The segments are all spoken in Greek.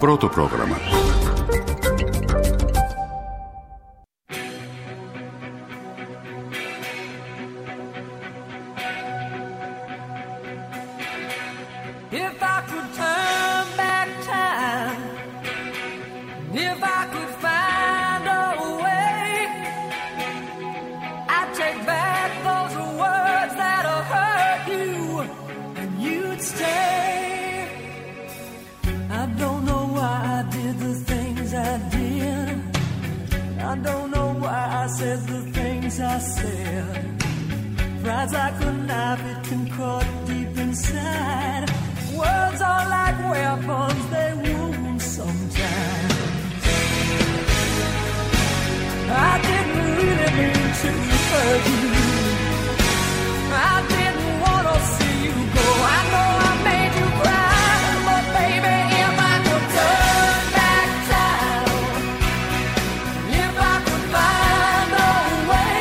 Πρώτο πρόγραμμα. Pride's like a knife, it can cut deep inside. Words are like weapons, they wound sometimes. I didn't really mean to hurt you. I didn't want to see you go. I know I made you cry, but baby, if I could turn back time, if I could find a way,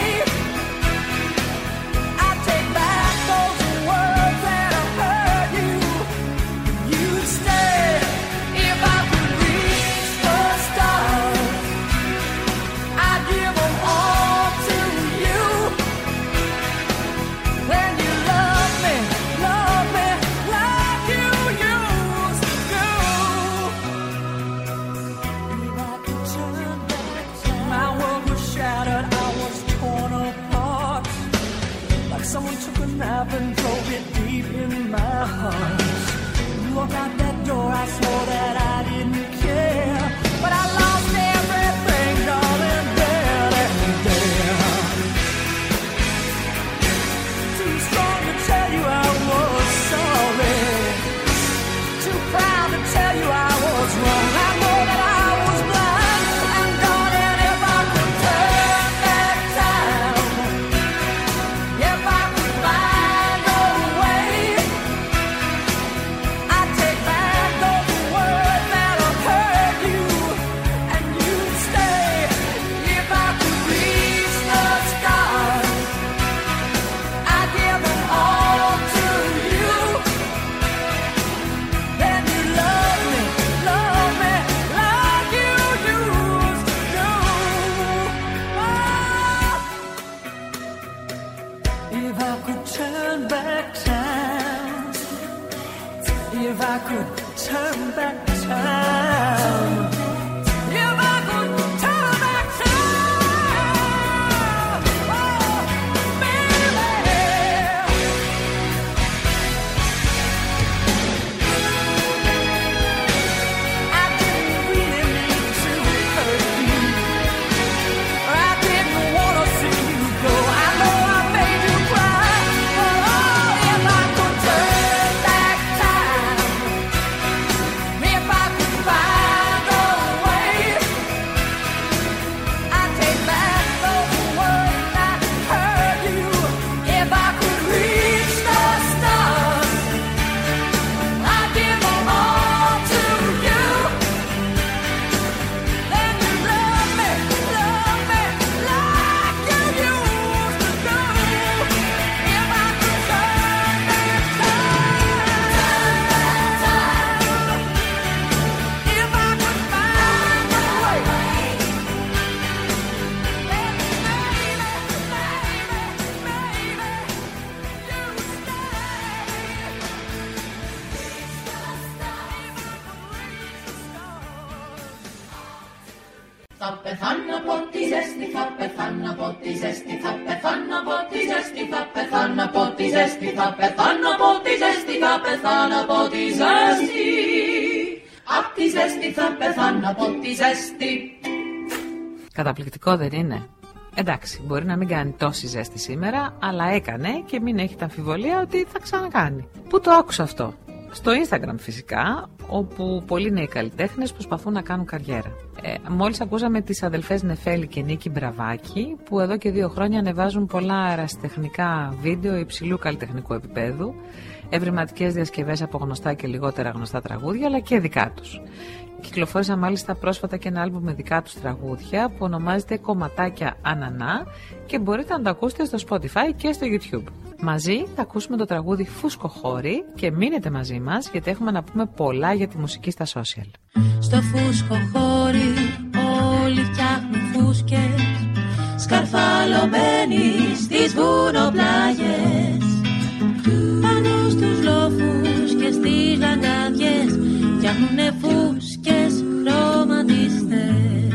someone took a knife and drove it deep in my heart. You walked out that door, I swore that I didn't care, but I lost everything, darling, there and there. Too strong to tell you I was sorry, too proud to tell you I was wrong. I know that I was blind, and darling, if I could turn back time, if I Θα πεθάνω από τη ζέστη, θα πεθάνω από τη ζέστη, θα πεθάνω από τη ζέστη, θα πεθάνω από τη ζέστη, θα πεθάνω από τη ζέστη, θα πεθάνω από τη ζέστη. Απ' τη ζέστη θα πεθάνω από τη ζέστη. Καταπληκτικό δεν είναι? Εντάξει, μπορεί να μην κάνει τόση ζέστη σήμερα, αλλά έκανε και μην έχετε αμφιβολία ότι θα ξανακάνει. Πού το άκουσα αυτό? Στο Instagram φυσικά, όπου πολλοί νέοι καλλιτέχνες προσπαθούν να κάνουν καριέρα. Μόλις ακούσαμε τις αδελφές Νεφέλη και Νίκη Μπραβάκη, που εδώ και 2 χρόνια ανεβάζουν πολλά ερασιτεχνικά βίντεο υψηλού καλλιτεχνικού επίπεδου, ευρηματικές διασκευές από γνωστά και λιγότερα γνωστά τραγούδια, αλλά και δικά τους. Κυκλοφόρησαν μάλιστα πρόσφατα και ένα άλμπουμ με δικά τους τραγούδια που ονομάζεται Κομματάκια Ανανά και μπορείτε να το ακούσετε στο Spotify και στο YouTube. Μαζί θα ακούσουμε το τραγούδι Φούσκο Χώρι και μείνετε μαζί μας γιατί έχουμε να πούμε πολλά για τη μουσική στα social. Στο φούσκο χώρι όλοι φτιάχνουν φούσκες, σκαρφαλωμένοι στις βουνοπλάγες, πάνω στους λόφους και στις λαγκάδιες φτιάχνουνε φούσκες χρωματιστές.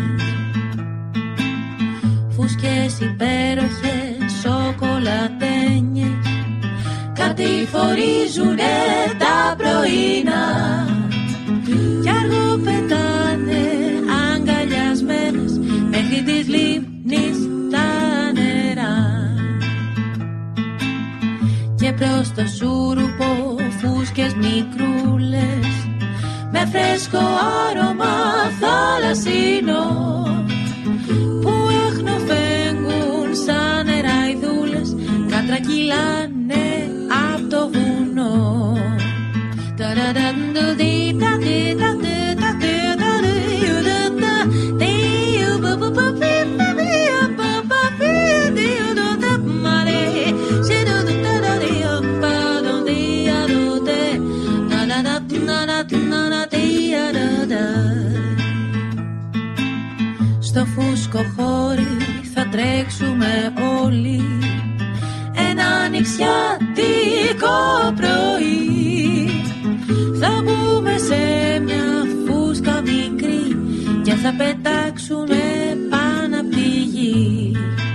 Φούσκες υπέροχες, σοκολατένιες, κατηφορίζουνε τα πρωινά κι αργό πετάνε αγκαλιασμένες μέχρι της λίμνης τα νερά. Και προς το σούρουπο φούσκες μικρούλες με φρέσκο άρωμα θαλασσινό που έχνοφέγγουν σαν νεραϊδούλες, κατρακυλάνε απ' το βουνό. Στο φούσκο χώρι θα τρέξουμε όλοι ένα νηξιάτικο πρωί. Θα μπούμε σε μια φούσκα μικρή και θα πετάξουμε πάνω απ' τη γη.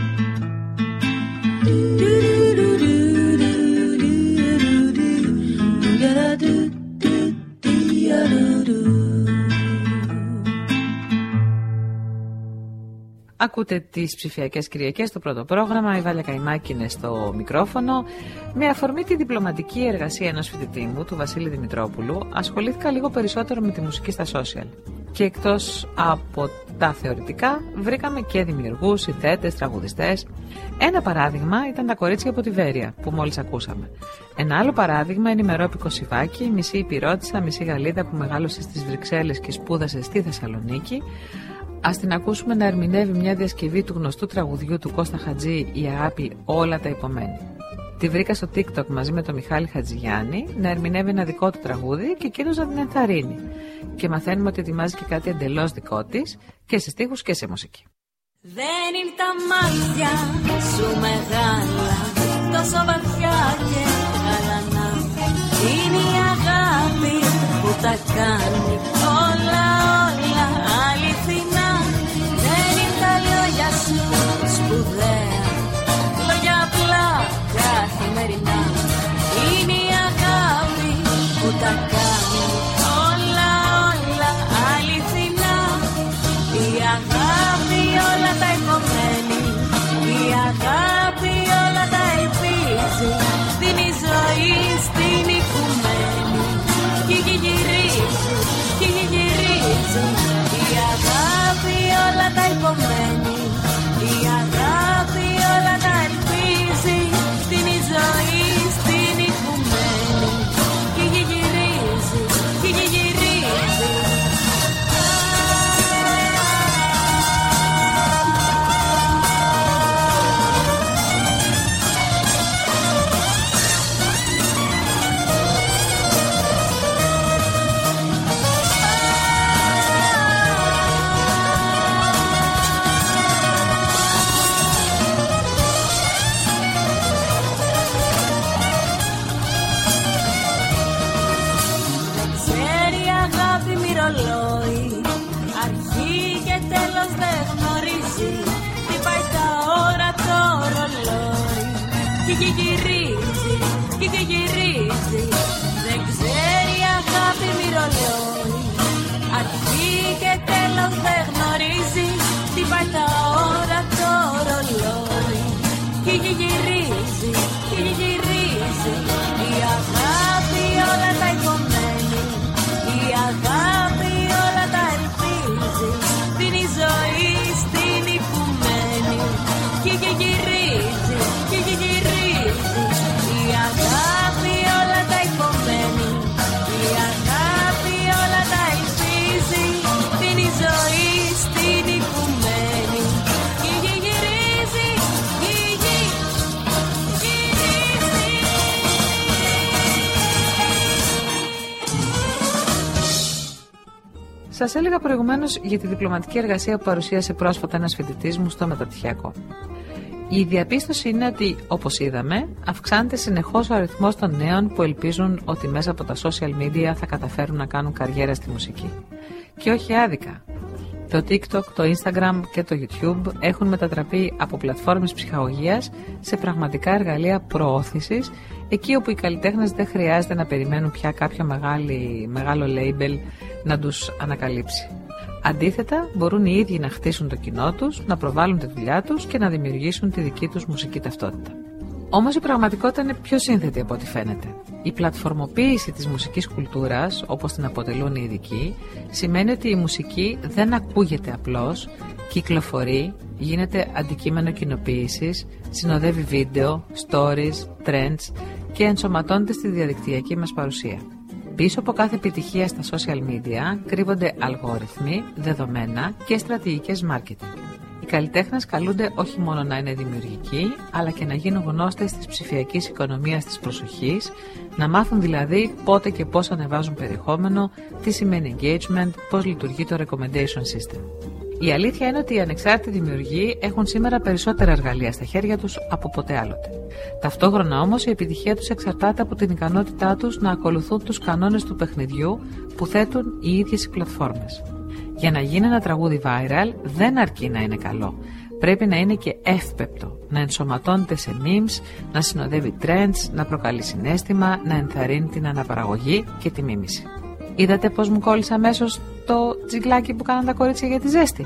Ακούτε τις ψηφιακές Κυριακές στο πρώτο πρόγραμμα. Η Βάλια Καϊμάκη είναι στο μικρόφωνο. Με αφορμή τη διπλωματική εργασία ενός φοιτητή μου, του Βασίλη Δημητρόπουλου, ασχολήθηκα λίγο περισσότερο με τη μουσική στα social. Και εκτός από τα θεωρητικά, βρήκαμε και δημιουργούς, συνθέτες, τραγουδιστές. Ένα παράδειγμα ήταν τα κορίτσια από τη Βέρεια, που μόλις ακούσαμε. Ένα άλλο παράδειγμα είναι η Μερόπη Κωσιβάκη, μισή Υπηρώτισσα, μισή Γαλλίδα που μεγάλωσε στις Βρυξέλλες και σπούδασε στη Θεσσαλονίκη. Ας την ακούσουμε να ερμηνεύει μια διασκευή του γνωστού τραγουδιού του Κώστα Χατζή «Η αγάπη όλα τα υπομένει». Τη βρήκα στο TikTok μαζί με τον Μιχάλη Χατζηγιάννη να ερμηνεύει ένα δικό του τραγούδι και εκείνος να την ενθαρρύνει. Και μαθαίνουμε ότι ετοιμάζει και κάτι εντελώς δικό της και σε στίχους και σε μουσική. Δεν είναι τα μάτια σου μεγάλα, τόσο βαθιά και γαλανά. Είναι η αγάπη που τα κάνει όλα αληθινά. Δεν είναι τα λόγια σου σπουδαία, λόγια απλά καθημερινά. Είναι η αγάπη που τα κάνει όλα αληθινά. Η αγάπη όλα τα υπομένει, η αγάπη όλα τα ελπίζει. Δίνει ζωή στην οικουμένη και γυρίζει, και γυρίζει. Η αγάπη όλα τα υπομένει, η αγάπη όλα τα ελπίζει. Δίνει ζωή στην οικουμένη και γυρίζει, και γυρίζει. Αρχή και τέλος δεν γνωρίζει, τι πάει τα ώρα το ρολόι. Και γυρίζει, και γυρίζει. Δεν ξέρει αγάπη μυρολόι. Αρχή και τέλος δεν γνωρίζει, τι πάει τα ώρα το ρολόι. Και γυρίζει, και γυρίζει. Η αγάπη όλα τα υπομένει, η αγάπη όλα τα ελπίζει. Δίνει ζωή στην οικουμένη και γυρίζει, και γυρίζει. Η αγάπη όλα τα υπομένει, η αγάπη όλα τα ελπίζει. Δίνει ζωή Σας έλεγα προηγουμένως για τη διπλωματική εργασία που παρουσίασε πρόσφατα ένας φοιτητής μου στο μεταπτυχιακό. Η διαπίστωση είναι ότι, όπως είδαμε, αυξάνεται συνεχώς ο αριθμός των νέων που ελπίζουν ότι μέσα από τα social media θα καταφέρουν να κάνουν καριέρα στη μουσική. Και όχι άδικα. Το TikTok, το Instagram και το YouTube έχουν μετατραπεί από πλατφόρμες ψυχαγωγίας σε πραγματικά εργαλεία προώθησης, εκεί όπου οι καλλιτέχνες δεν χρειάζεται να περιμένουν πια κάποιο μεγάλο label να τους ανακαλύψει. Αντίθετα, μπορούν οι ίδιοι να χτίσουν το κοινό τους, να προβάλλουν τη δουλειά τους και να δημιουργήσουν τη δική τους μουσική ταυτότητα. Όμως η πραγματικότητα είναι πιο σύνθετη από ό,τι φαίνεται. Η πλατφορμοποίηση της μουσικής κουλτούρας, όπως την αποτελούν οι ειδικοί, σημαίνει ότι η μουσική δεν ακούγεται απλώς, κυκλοφορεί, γίνεται αντικείμενο κοινοποίησης, συνοδεύει βίντεο, stories, trends και ενσωματώνεται στη διαδικτυακή μας παρουσία. Πίσω από κάθε επιτυχία στα social media κρύβονται αλγόριθμοι, δεδομένα και στρατηγικές marketing. Οι καλλιτέχνες καλούνται όχι μόνο να είναι δημιουργικοί, αλλά και να γίνουν γνώστες της ψηφιακής οικονομίας της προσοχής, να μάθουν δηλαδή πότε και πώς ανεβάζουν περιεχόμενο, τι σημαίνει engagement, πώς λειτουργεί το recommendation system. Η αλήθεια είναι ότι οι ανεξάρτητοι δημιουργοί έχουν σήμερα περισσότερα εργαλεία στα χέρια τους από ποτέ άλλοτε. Ταυτόχρονα όμως η επιτυχία τους εξαρτάται από την ικανότητά τους να ακολουθούν τους κανόνες του παιχνιδιού που θέτουν οι ίδιες οι πλατφόρμες. Για να γίνει ένα τραγούδι viral δεν αρκεί να είναι καλό. Πρέπει να είναι και εύπεπτο, να ενσωματώνεται σε memes, να συνοδεύει trends, να προκαλεί συναίσθημα, να ενθαρρύνει την αναπαραγωγή και τη μίμηση. Είδατε πώς μου κόλλησε αμέσως το τζιγκλάκι που κάναν τα κορίτσια για τη ζέστη?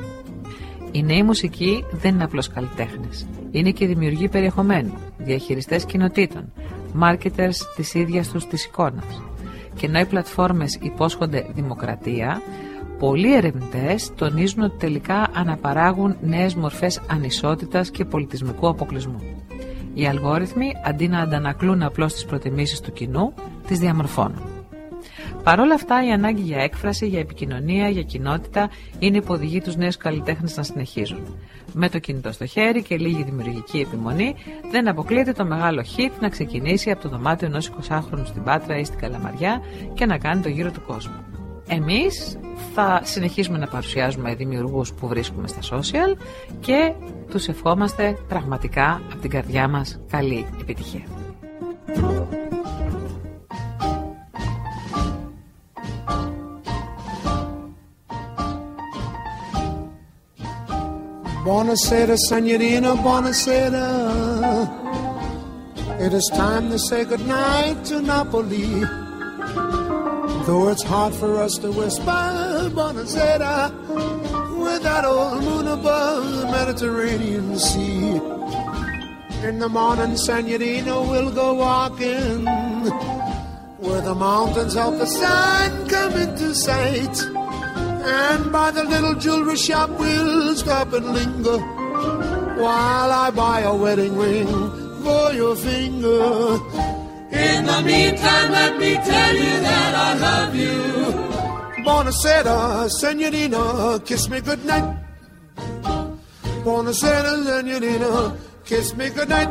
Οι νέοι μουσικοί δεν είναι απλώς καλλιτέχνες. Είναι και δημιουργοί περιεχομένου, διαχειριστές κοινοτήτων, marketers της ίδιας τους της εικόνας. Και ενώ οι πλατφόρμες υπόσχονται δημοκρατία, πολλοί ερευνητές τονίζουν ότι τελικά αναπαράγουν νέες μορφές ανισότητας και πολιτισμικού αποκλεισμού. Οι αλγόριθμοι, αντί να αντανακλούν απλώς τις προτιμήσεις του κοινού, τις διαμορφώνουν. Παρ' όλα αυτά, η ανάγκη για έκφραση, για επικοινωνία, για κοινότητα είναι που οδηγεί τους νέους καλλιτέχνες να συνεχίζουν. Με το κινητό στο χέρι και λίγη δημιουργική επιμονή, δεν αποκλείεται το μεγάλο hit να ξεκινήσει από το δωμάτιο ενός 20χρονου στην Πάτρα ή στην Καλαμαριά και να κάνει το γύρο του κόσμου. Εμείς θα συνεχίσουμε να παρουσιάζουμε δημιουργούς που βρίσκουμε στα social και τους ευχόμαστε πραγματικά από την καρδιά μας καλή επιτυχία. Buonasera, signorina, buonasera. It is time to say goodnight to Napoli. Though it's hard for us to whisper, buonasera, with that old moon above the Mediterranean Sea. In the morning, signorina, we'll go walking, where the mountains help the sun come into sight. And by the little jewelry shop we'll stop and linger, while I buy a wedding ring for your finger. In the meantime, let me tell you that I love you. Buonasera, signorina, kiss me goodnight. Buonasera, signorina, kiss me goodnight.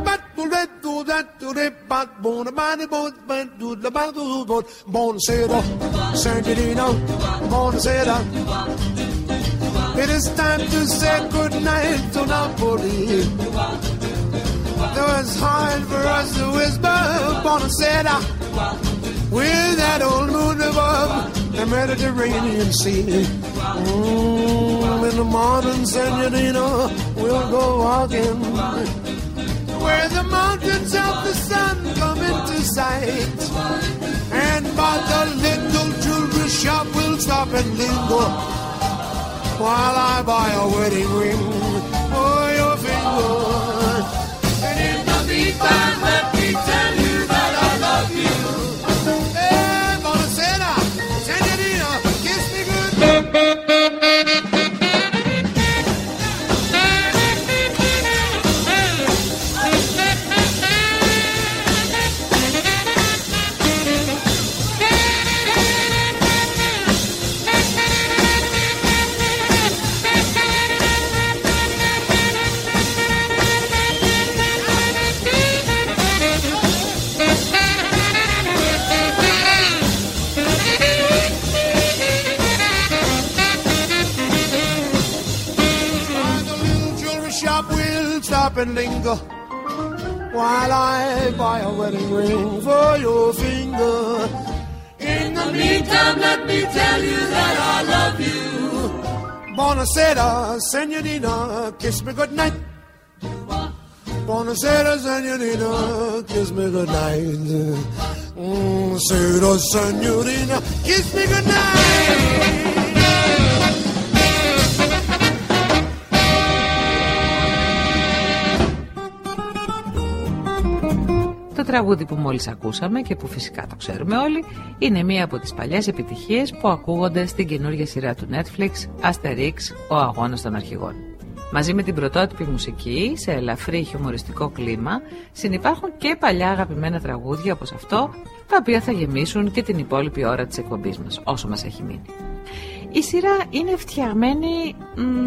Buonasera, signorina, buonasera. It is time to say goodnight to Napoli. Though it's hard for us to whisper, buonasera, with that old moon above the Mediterranean Sea. In the morning, signorina, we'll go walking, where the mountains of the sun come into sight. And by the little jewelry shop we'll stop and linger, while I buy a wedding ring for your finger. And in the meantime, let me tell you that I love you. Hey, buonasera, signorina, kiss me good. stop and linger while I buy a wedding ring for your finger. In the meantime, let me tell you that I love you. Buonasera, senorina, kiss me goodnight. Buonasera, senorina, kiss me goodnight. Buonasera, senorina, kiss me goodnight. Το τραγούδι που μόλις ακούσαμε και που φυσικά το ξέρουμε όλοι είναι μία από τις παλιές επιτυχίες που ακούγονται στην καινούργια σειρά του Netflix Asterix, ο αγώνας των αρχηγών. Μαζί με την πρωτότυπη μουσική, σε ελαφρύ χιουμοριστικό κλίμα, συνυπάρχουν και παλιά αγαπημένα τραγούδια όπως αυτό, τα οποία θα γεμίσουν και την υπόλοιπη ώρα της εκπομπής μας, όσο μας έχει μείνει. Η σειρά είναι φτιαγμένη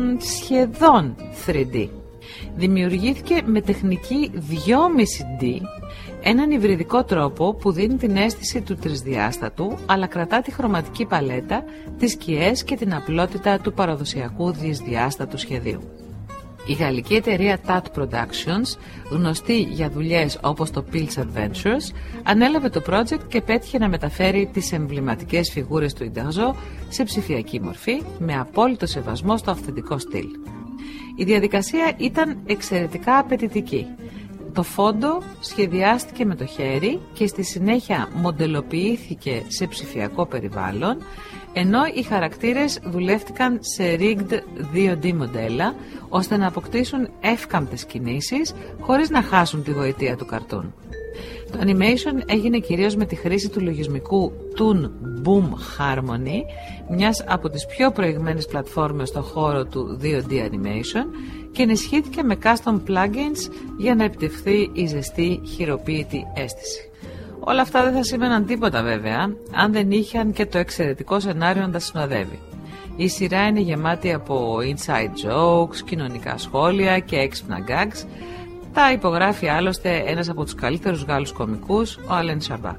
σχεδόν 3D. Δημιουργήθηκε με τεχνική 2,5D, έναν υβριδικό τρόπο που δίνει την αίσθηση του τρισδιάστατου, αλλά κρατά τη χρωματική παλέτα, τις σκιές και την απλότητα του παραδοσιακού δυσδιάστατου σχεδίου. Η γαλλική εταιρεία TAT Productions, γνωστή για δουλειές όπως το Pills Adventures, ανέλαβε το project και πέτυχε να μεταφέρει τις εμβληματικές φιγούρες του Ινταζό σε ψηφιακή μορφή, με απόλυτο σεβασμό στο αυθεντικό στυλ. Η διαδικασία ήταν εξαιρετικά απαιτητική. Το φόντο σχεδιάστηκε με το χέρι και στη συνέχεια μοντελοποιήθηκε σε ψηφιακό περιβάλλον, ενώ οι χαρακτήρες δουλεύτηκαν σε rigged 2D μοντέλα, ώστε να αποκτήσουν εύκαμπτες κινήσεις χωρίς να χάσουν τη γοητεία του καρτούν. Το animation έγινε κυρίως με τη χρήση του λογισμικού Toon Boom Harmony, μιας από τις πιο προηγμένες πλατφόρμες στον χώρο του 2D animation, και ενισχύθηκε με custom plugins για να επιτευχθεί η ζεστή χειροποίητη αίσθηση. Όλα αυτά δεν θα σήμαιναν τίποτα βέβαια, αν δεν είχαν και το εξαιρετικό σενάριο να τα συνοδεύει. Η σειρά είναι γεμάτη από inside jokes, κοινωνικά σχόλια και έξυπνα gags. Τα υπογράφει άλλωστε ένας από τους καλύτερους Γάλλους κωμικούς, ο Αλέν Σαμπά.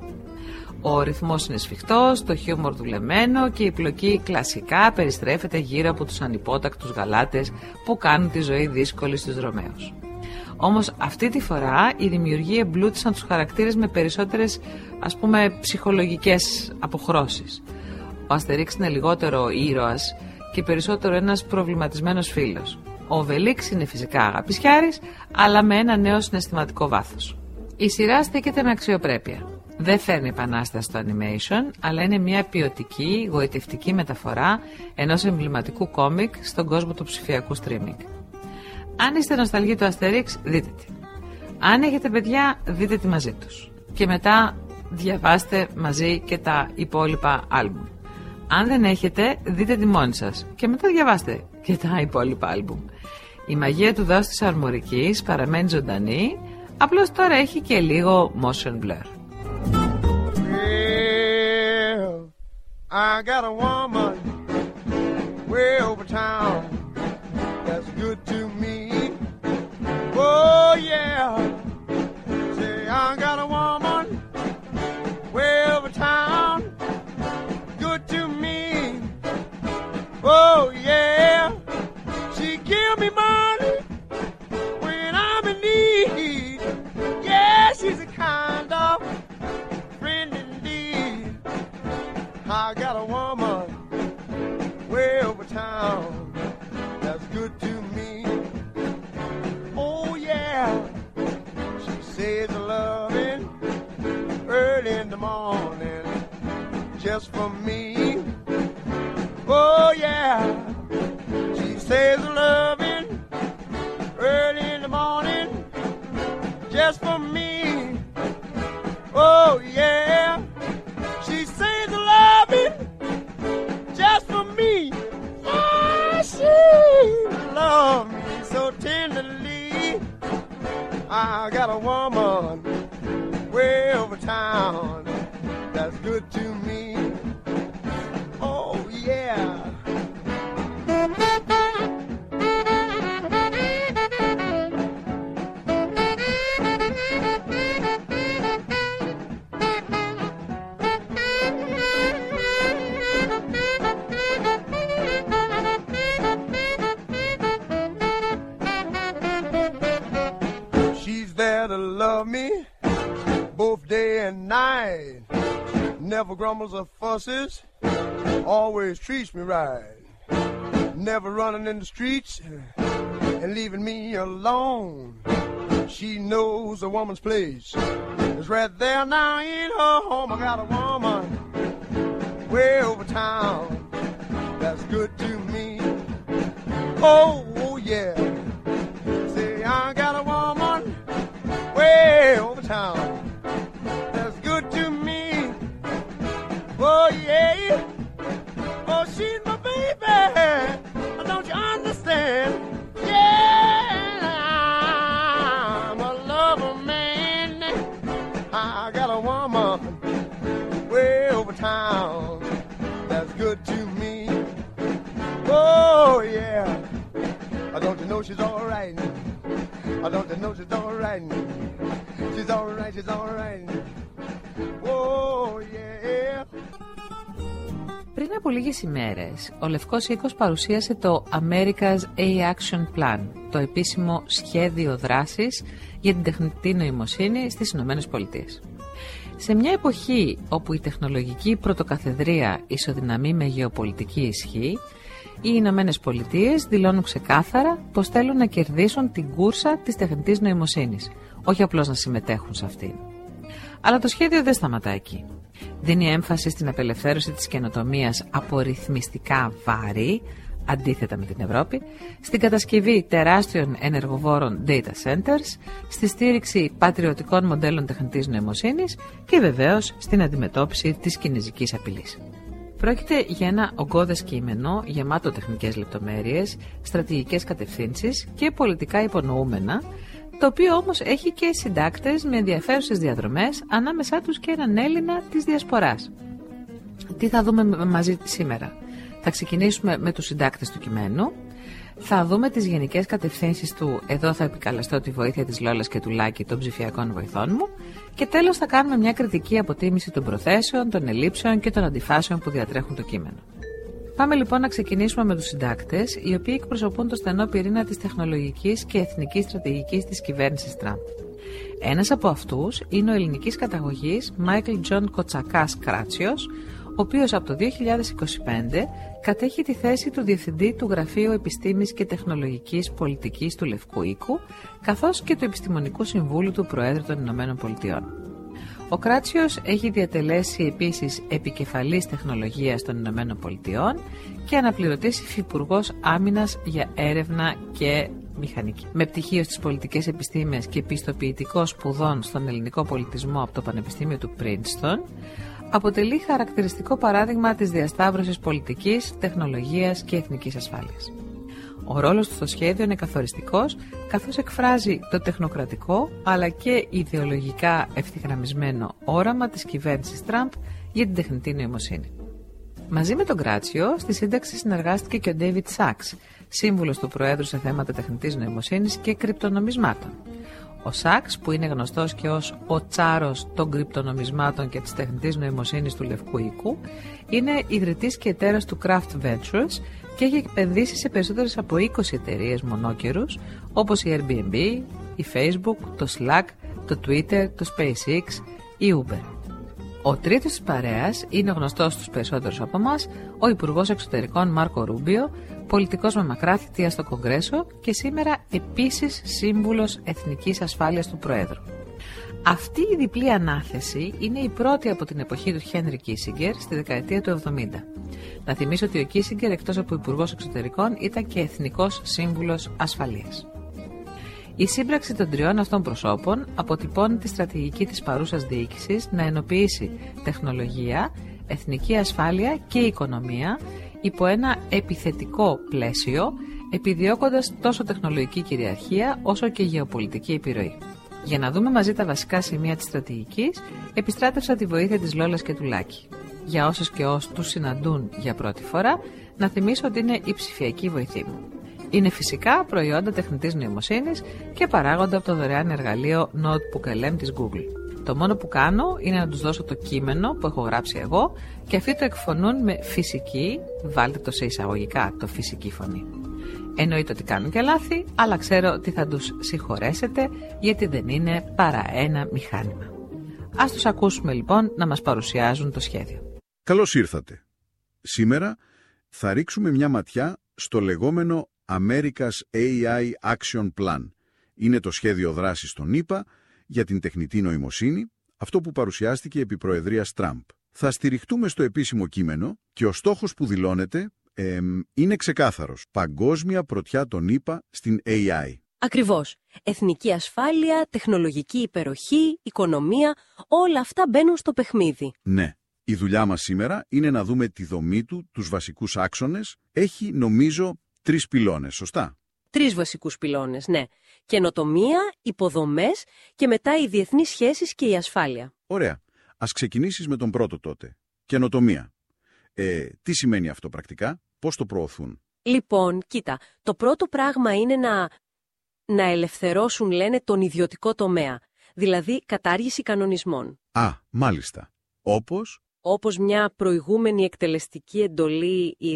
Ο ρυθμός είναι σφιχτός, το χιούμορ δουλεμένο και η πλοκή κλασικά περιστρέφεται γύρω από τους ανυπότακτους γαλάτες που κάνουν τη ζωή δύσκολη στους Ρωμαίους. Όμως αυτή τη φορά οι δημιουργοί εμπλούτησαν τους χαρακτήρες με περισσότερες, ας πούμε, ψυχολογικές αποχρώσεις. Ο Αστερίξ είναι λιγότερο ήρωας και περισσότερο ένας προβληματισμένος φίλος. Ο Βελίξ είναι φυσικά αγαπησιάρης, αλλά με ένα νέο συναισθηματικό βάθος. Η σειρά στέκεται με αξιοπρέπεια. Δεν φέρνει επανάσταση στο animation, αλλά είναι μια ποιοτική, γοητευτική μεταφορά ενός εμβληματικού κόμικ στον κόσμο του ψηφιακού streaming. Αν είστε νοσταλγοί του Αστερίξ, δείτε τη. Αν έχετε παιδιά, δείτε τη μαζί τους. Και μετά διαβάστε μαζί και τα υπόλοιπα άλμπουμ. Αν δεν έχετε, δείτε τη μόνοι σας και μετά διαβάστε και τα υπόλοιπα άλμπουμ. Η μαγεία του δάσους της αρμορικής παραμένει ζωντανή, απλώς τώρα έχει και λίγο motion blur. Well, I got a woman way over town that's good to me. Oh yeah, say I got a woman way over town, good to me. Oh yeah, she give me money when I'm in need. Yeah, she's a kind of friend indeed. I got a woman way over town that's good to me. Oh yeah, she says loving early in the morning just for me. Oh yeah, she says loving early in the morning just for me. Oh yeah, she says loving just for me. Yeah, she loves me so tenderly. I got a woman way over town that's good to me. Oh yeah. never grumbles or fusses, always treats me right. Never running in the streets and leaving me alone. She knows a woman's place is right there now in her home. I got a woman way over town that's good to me. Oh yeah. Say I got a woman way over town that's good to me. Oh yeah. Oh, she's my baby. Don't you understand? Yeah, I'm a lover man. I got a woman way over town that's good to me. Oh yeah. Don't you know she's all right? Don't you know she's all right? She's all right, she's all right. Oh yeah. Πριν από λίγες ημέρες, ο Λευκός Οίκος παρουσίασε το America's A-Action Plan, το επίσημο σχέδιο δράσης για την τεχνητή νοημοσύνη στις Ηνωμένες Πολιτείες. Σε μια εποχή όπου η τεχνολογική πρωτοκαθεδρία ισοδυναμεί με γεωπολιτική ισχύ, οι Ηνωμένες Πολιτείες δηλώνουν ξεκάθαρα πως θέλουν να κερδίσουν την κούρσα της τεχνητής νοημοσύνης, όχι απλώς να συμμετέχουν σε αυτήν. Αλλά το σχέδιο δεν σταματά εκεί. Δίνει έμφαση στην απελευθέρωση της καινοτομίας από ρυθμιστικά βάρη, αντίθετα με την Ευρώπη, στην κατασκευή τεράστιων ενεργοβόρων data centers, στη στήριξη πατριωτικών μοντέλων τεχνητής νοημοσύνης και βεβαίως στην αντιμετώπιση της κινεζικής απειλής. Πρόκειται για ένα ογκώδες κείμενο γεμάτο τεχνικές λεπτομέρειες, στρατηγικές κατευθύνσεις και πολιτικά υπονοούμενα, το οποίο όμως έχει και συντάκτες με ενδιαφέρουσες διαδρομές, ανάμεσά τους και έναν Έλληνα της Διασποράς. Τι θα δούμε μαζί σήμερα? Θα ξεκινήσουμε με τους συντάκτες του κειμένου, θα δούμε τις γενικές κατευθύνσεις του «Εδώ θα επικαλεστώ τη βοήθεια της Λόλας και του Λάκη των ψηφιακών βοηθών μου» και τέλος θα κάνουμε μια κριτική αποτίμηση των προθέσεων, των ελλείψεων και των αντιφάσεων που διατρέχουν το κείμενο. Πάμε λοιπόν να ξεκινήσουμε με τους συντάκτες, οι οποίοι εκπροσωπούν το στενό πυρήνα της τεχνολογικής και εθνικής στρατηγικής της κυβέρνησης Τραμπ. Ένας από αυτούς είναι ο ελληνικής καταγωγής Μάικλ Τζον Κοτσακάς Κράτσιος, ο οποίος από το 2025 κατέχει τη θέση του Διευθυντή του Γραφείου Επιστήμης και Τεχνολογικής Πολιτικής του Λευκού Οίκου, καθώς και του Επιστημονικού Συμβούλου του Προέδρου των Ηνωμένων Πολιτειών. Ο Κράτσιος έχει διατελέσει επίσης επικεφαλής τεχνολογίας των Ηνωμένων Πολιτειών και αναπληρωτής υφυπουργός άμυνας για έρευνα και μηχανική. Με πτυχίο στις πολιτικές επιστήμες και πιστοποιητικό σπουδών στον ελληνικό πολιτισμό από το Πανεπιστήμιο του Princeton, αποτελεί χαρακτηριστικό παράδειγμα της διασταύρωσης πολιτικής, τεχνολογίας και εθνικής ασφάλειας. Ο ρόλος του στο σχέδιο είναι καθοριστικός, καθώς εκφράζει το τεχνοκρατικό αλλά και ιδεολογικά ευθυγραμμισμένο όραμα της κυβέρνησης Τραμπ για την τεχνητή νοημοσύνη. Μαζί με τον Κράτσιο, στη σύνταξη συνεργάστηκε και ο Ντέιβιτ Σάξ, σύμβουλος του Προέδρου σε θέματα τεχνητής νοημοσύνης και κρυπτονομισμάτων. Ο Σάξ, που είναι γνωστός και ως ο τσάρος των κρυπτονομισμάτων και της τεχνητής νοημοσύνης του Λευκού Οίκου, είναι ιδρυτής και εταίρος του Craft Ventures και έχει επενδύσει σε περισσότερες από 20 εταιρείες μονόκερους, όπως η Airbnb, η Facebook, το Slack, το Twitter, το SpaceX, η Uber. Ο τρίτος της παρέας είναι γνωστός στους περισσότερους από εμάς, ο Υπουργός Εξωτερικών Μάρκο Ρούμπιο, πολιτικός με μακρά θητεία στο Κογκρέσο και σήμερα επίσης σύμβουλος Εθνικής Ασφάλειας του Προέδρου. Αυτή η διπλή ανάθεση είναι η πρώτη από την εποχή του Χένρι Κίσιγκερ στη δεκαετία του 70. Να θυμίσω ότι ο Κίσιγκερ, εκτός από Υπουργός Εξωτερικών, ήταν και Εθνικός Σύμβουλος Ασφαλείας. Η σύμπραξη των τριών αυτών προσώπων αποτυπώνει τη στρατηγική της παρούσας διοίκησης να ενοποιήσει τεχνολογία, εθνική ασφάλεια και οικονομία υπό ένα επιθετικό πλαίσιο, επιδιώκοντας τόσο τεχνολογική κυριαρχία όσο και γεωπολιτική επιρροή. Για να δούμε μαζί τα βασικά σημεία της στρατηγικής, επιστράτευσα τη βοήθεια της Λόλας και του Λάκη. Για όσους και όσους τους συναντούν για πρώτη φορά, να θυμίσω ότι είναι η ψηφιακή βοηθή μου. Είναι φυσικά προϊόντα τεχνητής νοημοσύνης και παράγονται από το δωρεάν εργαλείο Notebook LM της Google. Το μόνο που κάνω είναι να τους δώσω το κείμενο που έχω γράψει εγώ και αυτοί το εκφωνούν με φυσική, βάλτε το σε εισαγωγικά, το φυσική φωνή. Εννοείται ότι κάνουν και λάθη, αλλά ξέρω ότι θα τους συγχωρέσετε γιατί δεν είναι παρά ένα μηχάνημα. Ας τους ακούσουμε λοιπόν να μας παρουσιάζουν το σχέδιο. Καλώς ήρθατε. Σήμερα θα ρίξουμε μια ματιά στο λεγόμενο America's AI Action Plan. Είναι το σχέδιο δράσης των ΗΠΑ για την τεχνητή νοημοσύνη, αυτό που παρουσιάστηκε επί προεδρίας Τραμπ. Θα στηριχτούμε στο επίσημο κείμενο και ο στόχος που δηλώνεται είναι ξεκάθαρος. Παγκόσμια πρωτιά των ΗΠΑ στην AI. Ακριβώς. Εθνική ασφάλεια, τεχνολογική υπεροχή, οικονομία, όλα αυτά μπαίνουν στο παιχνίδι. Ναι. Η δουλειά μας σήμερα είναι να δούμε τη δομή του, τους βασικούς άξονες. Έχει, νομίζω, 3 πυλώνες, σωστά? 3 βασικούς πυλώνες, ναι. Καινοτομία, υποδομές και μετά οι διεθνείς σχέσεις και η ασφάλεια. Ωραία. Ας ξεκινήσεις με τον πρώτο τότε. Καινοτομία. Τι σημαίνει αυτό πρακτικά, πώς το προωθούν? Λοιπόν, κοίτα, το πρώτο πράγμα είναι να ελευθερώσουν, λένε, τον ιδιωτικό τομέα. Δηλαδή, κατάργηση κανονισμών. Α, μάλιστα. Όπως? Όπως μια προηγούμενη εκτελεστική εντολή, η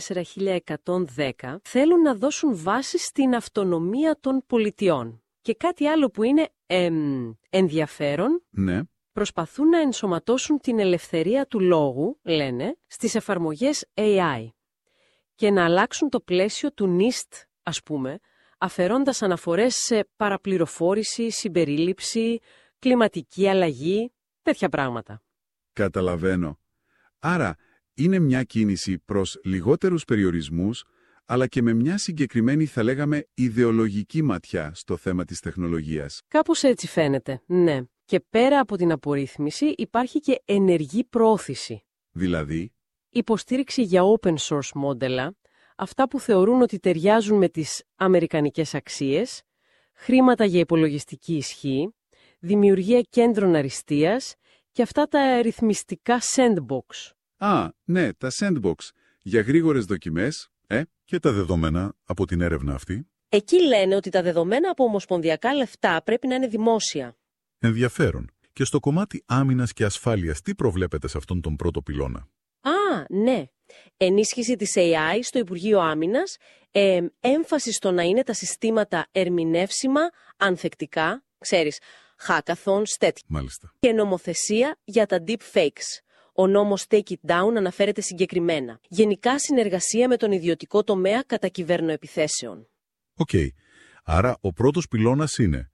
14.110, θέλουν να δώσουν βάση στην αυτονομία των πολιτιών. Και κάτι άλλο που είναι ενδιαφέρον, Ναι. προσπαθούν να ενσωματώσουν την ελευθερία του λόγου, λένε, στις εφαρμογές AI και να αλλάξουν το πλαίσιο του NIST, ας πούμε, αφαιρώντας αναφορές σε παραπληροφόρηση, συμπερίληψη, κλιματική αλλαγή, τέτοια πράγματα. Καταλαβαίνω. Άρα, είναι μια κίνηση προς λιγότερους περιορισμούς, αλλά και με μια συγκεκριμένη, θα λέγαμε, ιδεολογική ματιά στο θέμα της τεχνολογίας. Κάπως έτσι φαίνεται, ναι. Και πέρα από την απορρίθμιση υπάρχει και ενεργή πρόθεση. Δηλαδή? Υποστήριξη για open source μόντελα, αυτά που θεωρούν ότι ταιριάζουν με τις αμερικανικές αξίες, χρήματα για υπολογιστική ισχύ, δημιουργία κέντρων αριστείας και αυτά τα αριθμιστικά sandbox. Α, ναι, τα sandbox. Για γρήγορες δοκιμές, και τα δεδομένα από την έρευνα αυτή. Εκεί λένε ότι τα δεδομένα από ομοσπονδιακά λεφτά πρέπει να είναι δημόσια. Ενδιαφέρον. Και στο κομμάτι άμυνας και ασφάλειας, τι προβλέπετε σε αυτόν τον πρώτο πυλώνα? Α, ναι. Ενίσχυση της AI στο Υπουργείο Άμυνας, έμφαση στο να είναι τα συστήματα ερμηνεύσιμα, ανθεκτικά, ξέρεις, hackathons, τέτοια. Μάλιστα. Και νομοθεσία για τα deepfakes. Ο νόμος Take It Down αναφέρεται συγκεκριμένα. Γενικά συνεργασία με τον ιδιωτικό τομέα κατά κυβέρνοεπιθέσεων. Οκ. Άρα ο πρώτος πυλώνας είναι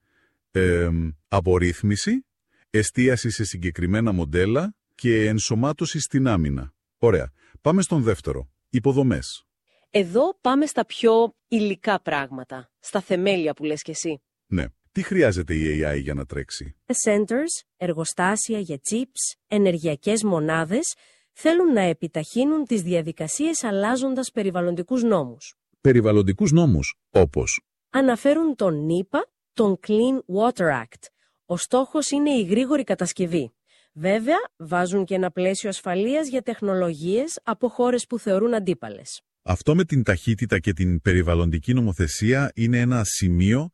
απορρίθμιση, εστίαση σε συγκεκριμένα μοντέλα και ενσωμάτωση στην άμυνα. Ωραία. Πάμε στον δεύτερο. Υποδομές. Εδώ πάμε στα πιο υλικά πράγματα. Στα θεμέλια που λες κι εσύ. Ναι. Τι χρειάζεται η AI για να τρέξει? Centers, εργοστάσια για chips, ενεργειακές μονάδες θέλουν να επιταχύνουν τις διαδικασίες αλλάζοντας περιβαλλοντικούς νόμους. Περιβαλλοντικούς νόμους, όπως? Αναφέρουν τον NEPA, τον Clean Water Act. Ο στόχος είναι η γρήγορη κατασκευή. Βέβαια, βάζουν και ένα πλαίσιο ασφαλείας για τεχνολογίες από χώρες που θεωρούν αντίπαλες. Αυτό με την ταχύτητα και την περιβαλλοντική νομοθεσία είναι ένα σημείο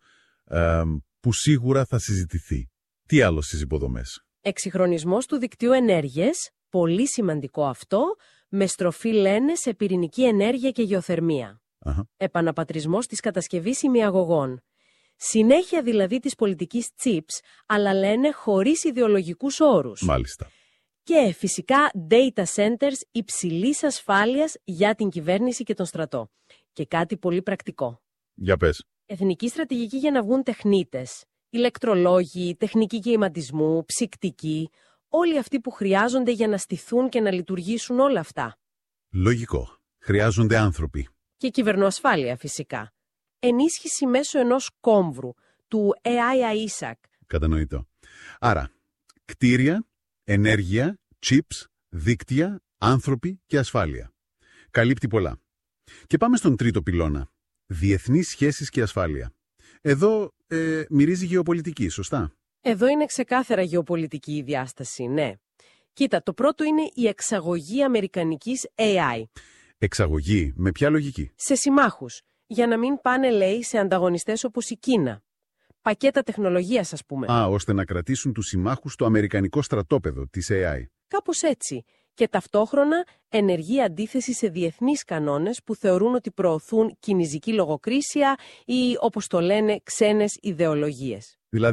που σίγουρα θα συζητηθεί. Τι άλλο στις υποδομές? Εξυγχρονισμός του δικτύου ενέργειας, πολύ σημαντικό αυτό, με στροφή λένε σε πυρηνική ενέργεια και γεωθερμία. Επαναπατρισμός της κατασκευής ημιαγωγών. Συνέχεια δηλαδή της πολιτικής chips, αλλά λένε χωρίς ιδεολογικούς όρους. Μάλιστα. Και φυσικά data centers υψηλής ασφάλειας για την κυβέρνηση και τον στρατό. Και κάτι πολύ πρακτικό. Για πες. Εθνική στρατηγική για να βγουν τεχνίτες, ηλεκτρολόγοι, τεχνική κεηματισμού, ψυκτικοί, όλοι αυτοί που χρειάζονται για να στηθούν και να λειτουργήσουν όλα αυτά. Λογικό. Χρειάζονται άνθρωποι. Και κυβερνοασφάλεια φυσικά. Ενίσχυση μέσω ενός κόμβρου, του AI AISAC. Κατανοητό. Άρα, κτίρια, ενέργεια, chips, δίκτυα, άνθρωποι και ασφάλεια. Καλύπτει πολλά. Και πάμε στον τρίτο πυλώνα. Διεθνείς σχέσεις και ασφάλεια. Εδώ μυρίζει γεωπολιτική, σωστά? Εδώ είναι ξεκάθαρα γεωπολιτική η διάσταση, ναι. Κοίτα, το πρώτο είναι η εξαγωγή αμερικανικής AI. Εξαγωγή, με ποια λογική? Σε συμμάχους, για να μην πάνε, λέει, σε ανταγωνιστές όπως η Κίνα. Πακέτα τεχνολογίας, ας πούμε. Ώστε να κρατήσουν τους συμμάχους στο αμερικανικό στρατόπεδο της AI. Κάπως έτσι. Και ταυτόχρονα ενεργή αντίθεση σε διεθνείς κανόνες που θεωρούν ότι προωθούν κινηζική λογοκρίσια ή, όπως το λένε, ξένες ιδεολογίες. Δηλαδή,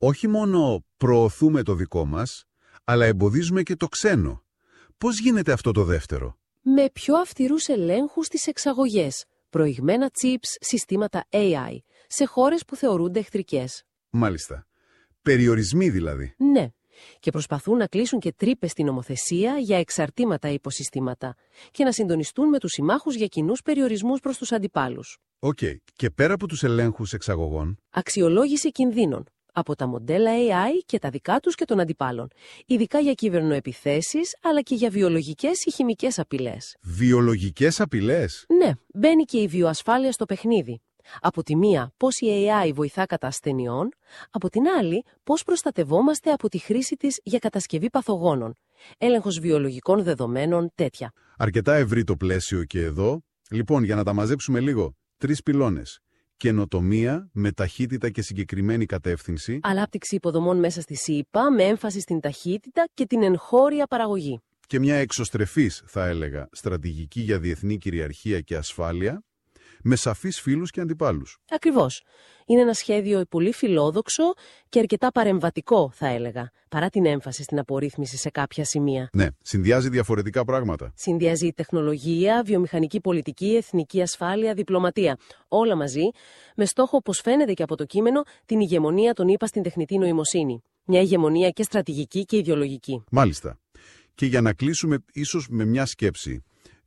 Όχι μόνο προωθούμε το δικό μας, αλλά εμποδίζουμε και το ξένο. Πώς γίνεται αυτό το δεύτερο? Με πιο αυστηρούς ελέγχους στις εξαγωγές, προηγμένα chips, συστήματα AI, σε χώρες που θεωρούνται εχθρικές. Μάλιστα. Περιορισμοί δηλαδή. Ναι. Και προσπαθούν να κλείσουν και τρύπες στην νομοθεσία για εξαρτήματα υποσυστήματα και να συντονιστούν με τους συμμάχους για κοινούς περιορισμούς προς τους αντιπάλους. Οκ. Και πέρα από τους ελέγχους εξαγωγών. Αξιολόγηση κινδύνων από τα μοντέλα AI και τα δικά τους και των αντιπάλων. Ειδικά για κυβερνοεπιθέσεις, αλλά και για βιολογικές ή χημικές απειλές. Βιολογικές απειλές? Ναι, μπαίνει και η βιοασφάλεια στο παιχνίδι. Από τη μία, πώς η AI βοηθά κατά ασθενειών, από την άλλη, πώς προστατευόμαστε από τη χρήση της για κατασκευή παθογόνων. Έλεγχος βιολογικών δεδομένων, τέτοια. Αρκετά ευρύ το πλαίσιο και εδώ. Λοιπόν, για να τα μαζέψουμε λίγο, 3 πυλώνες. Καινοτομία με ταχύτητα και συγκεκριμένη κατεύθυνση. Ανάπτυξη υποδομών μέσα στη ΣΥΠΑ με έμφαση στην ταχύτητα και την εγχώρια παραγωγή. Και μια εξωστρεφής, θα έλεγα, στρατηγική για διεθνή κυριαρχία και ασφάλεια, με σαφείς φίλους και αντιπάλους. Ακριβώς. Είναι ένα σχέδιο πολύ φιλόδοξο και αρκετά παρεμβατικό, θα έλεγα, παρά την έμφαση στην απορρίθμιση σε κάποια σημεία. Ναι, συνδυάζει διαφορετικά πράγματα. Συνδυάζει τεχνολογία, βιομηχανική πολιτική, εθνική ασφάλεια, διπλωματία. Όλα μαζί, με στόχο, όπως φαίνεται και από το κείμενο, την ηγεμονία των ΗΠΑ στην τεχνητή νοημοσύνη. Μια ηγεμονία και στρατηγική και ιδεολογική. Μάλιστα. Και για να κλείσουμε ίσως με μια σκέψη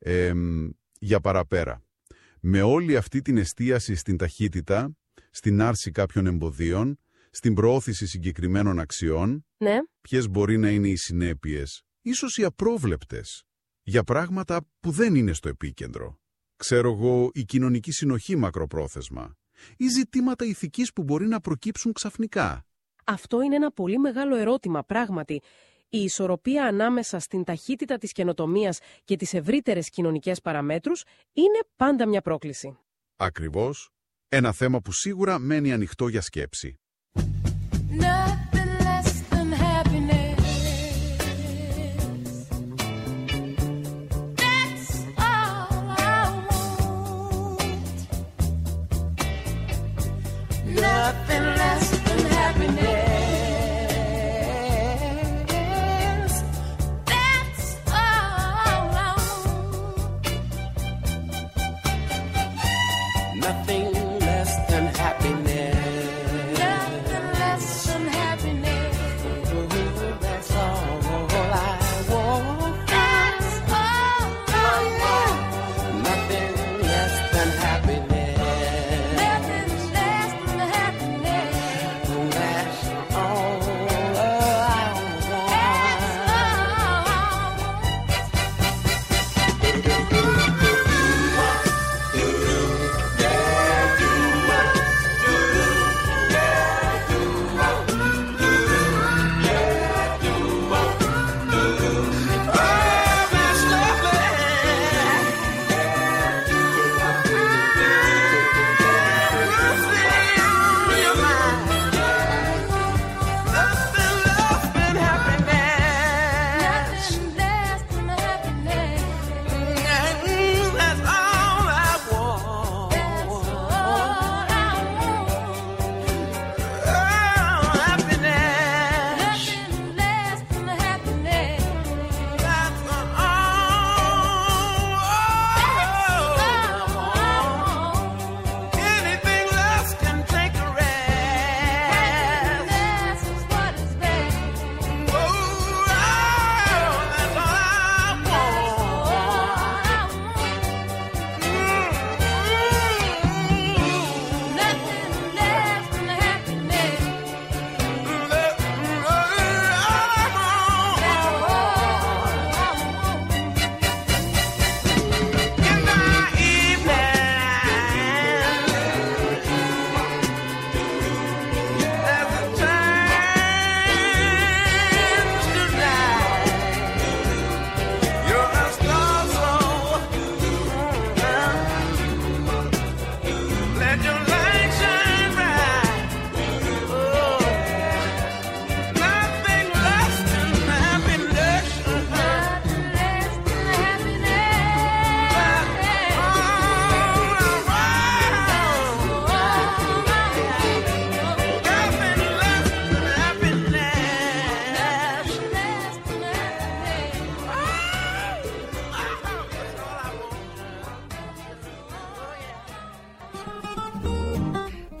για παραπέρα. Με όλη αυτή την εστίαση στην ταχύτητα, στην άρση κάποιων εμποδίων, στην προώθηση συγκεκριμένων αξιών, ναι, ποιες μπορεί να είναι οι συνέπειες, ίσως οι απρόβλεπτες, για πράγματα που δεν είναι στο επίκεντρο. Ξέρω εγώ, η κοινωνική συνοχή μακροπρόθεσμα, ή ζητήματα ηθικής που μπορεί να προκύψουν ξαφνικά. Αυτό είναι ένα πολύ μεγάλο ερώτημα, πράγματι. Η ισορροπία ανάμεσα στην ταχύτητα της καινοτομίας και τις ευρύτερες κοινωνικές παραμέτρους είναι πάντα μια πρόκληση. Ακριβώς. Ένα θέμα που σίγουρα μένει ανοιχτό για σκέψη.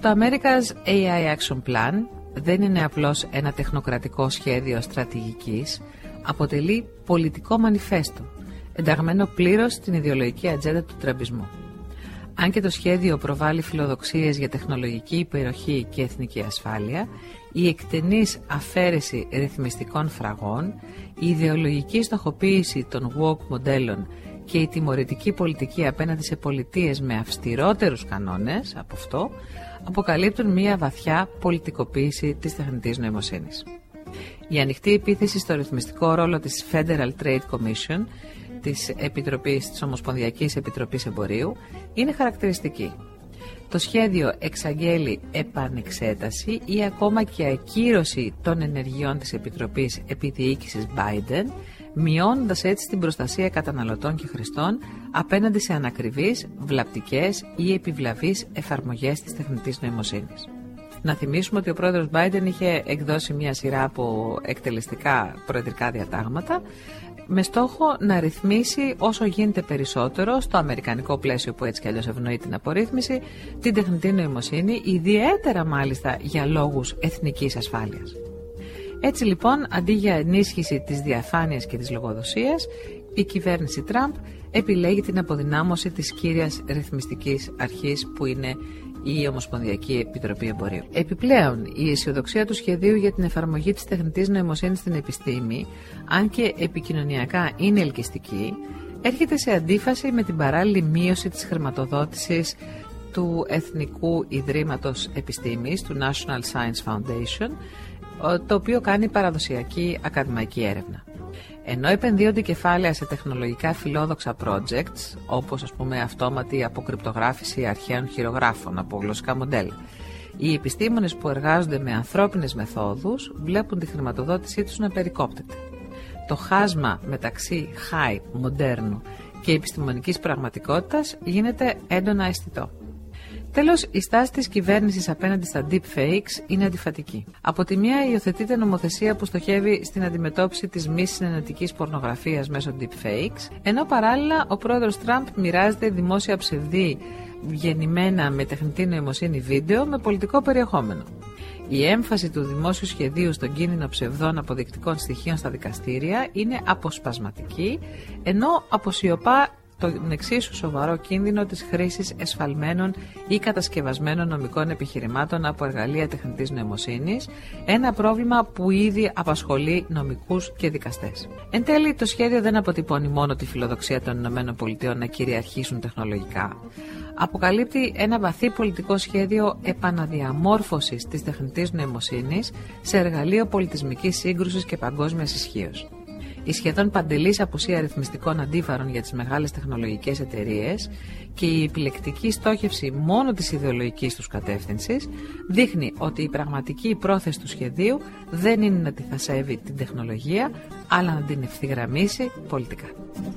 Το America's AI Action Plan δεν είναι απλώς ένα τεχνοκρατικό σχέδιο στρατηγικής, αποτελεί πολιτικό μανιφέστο, ενταγμένο πλήρως στην ιδεολογική ατζέντα του τραμπισμού. Αν και το σχέδιο προβάλλει φιλοδοξίες για τεχνολογική υπεροχή και εθνική ασφάλεια, η εκτενής αφαίρεση ρυθμιστικών φραγών, η ιδεολογική στοχοποίηση των woke μοντέλων και η τιμωρητική πολιτική απέναντι σε πολιτείες με αυστηρότερους κανόνες από αυτό, αποκαλύπτουν μια βαθιά πολιτικοποίηση της τεχνητής νοημοσύνης. Η ανοιχτή επίθεση στο ρυθμιστικό ρόλο της Federal Trade Commission, της Ομοσπονδιακής Επιτροπής Εμπορίου, είναι χαρακτηριστική. Το σχέδιο εξαγγέλει επανεξέταση ή ακόμα και ακύρωση των ενεργειών της Επιτροπής Επιδιοίκησης Biden, μειώνοντας έτσι την προστασία καταναλωτών και χρηστών απέναντι σε ανακριβείς, βλαπτικές ή επιβλαβείς εφαρμογές της τεχνητής νοημοσύνης. Να θυμίσουμε ότι ο πρόεδρος Biden είχε εκδώσει μια σειρά από εκτελεστικά προεδρικά διατάγματα με στόχο να ρυθμίσει όσο γίνεται περισσότερο στο αμερικανικό πλαίσιο που έτσι κι αλλιώς ευνοεί την απορρίθμιση την τεχνητή νοημοσύνη, ιδιαίτερα μάλιστα για λόγους εθνικής ασφάλειας. Έτσι λοιπόν, αντί για ενίσχυση της διαφάνειας και της λογοδοσίας, η κυβέρνηση Τραμπ επιλέγει την αποδυνάμωση της κύριας ρυθμιστικής αρχής που είναι η Ομοσπονδιακή Επιτροπή Εμπορίου. Επιπλέον, η αισιοδοξία του σχεδίου για την εφαρμογή της τεχνητής νοημοσύνης στην επιστήμη, αν και επικοινωνιακά είναι ελκυστική, έρχεται σε αντίφαση με την παράλληλη μείωση της χρηματοδότησης του Εθνικού Ιδρύματος Επιστήμης, του National Science Foundation, το οποίο κάνει παραδοσιακή ακαδημαϊκή έρευνα. Ενώ επενδύονται κεφάλαια σε τεχνολογικά φιλόδοξα projects, όπως ας πούμε αυτόματη αποκρυπτογράφηση αρχαίων χειρογράφων από γλωσσικά μοντέλα, οι επιστήμονες που εργάζονται με ανθρώπινες μεθόδους βλέπουν τη χρηματοδότησή τους να περικόπτεται. Το χάσμα μεταξύ high, μοντέρνου και επιστημονικής πραγματικότητας γίνεται έντονα αισθητό. Τέλος, η στάση της κυβέρνησης απέναντι στα deepfakes είναι αντιφατική. Από τη μία, υιοθετείται νομοθεσία που στοχεύει στην αντιμετώπιση της μη συνενετικής πορνογραφίας μέσω deepfakes, ενώ παράλληλα ο πρόεδρος Τραμπ μοιράζεται δημόσια ψευδή γεννημένα με τεχνητή νοημοσύνη βίντεο με πολιτικό περιεχόμενο. Η έμφαση του δημόσιου σχεδίου στον κίνδυνο ψευδών αποδεικτικών στοιχείων στα δικαστήρια είναι αποσπασματική, ενώ αποσιωπά τον εξίσου σοβαρό κίνδυνο της χρήσης εσφαλμένων ή κατασκευασμένων νομικών επιχειρημάτων από εργαλεία τεχνητής νοημοσύνης, ένα πρόβλημα που ήδη απασχολεί νομικούς και δικαστές. Εν τέλει, το σχέδιο δεν αποτυπώνει μόνο τη φιλοδοξία των ΗΠΑ να κυριαρχήσουν τεχνολογικά. Αποκαλύπτει ένα βαθύ πολιτικό σχέδιο επαναδιαμόρφωσης της τεχνητής νοημοσύνης σε εργαλείο πολιτισμικής σύγκρουσης και παγκόσμιας ισχύως. Η σχεδόν παντελής απουσία αριθμιστικών αντίβαρων για τις μεγάλες τεχνολογικές εταιρείες και η επιλεκτική στόχευση μόνο της ιδεολογικής τους κατεύθυνσης δείχνει ότι η πραγματική πρόθεση του σχεδίου δεν είναι να τη θασεύει την τεχνολογία, αλλά να την ευθυγραμμίσει πολιτικά.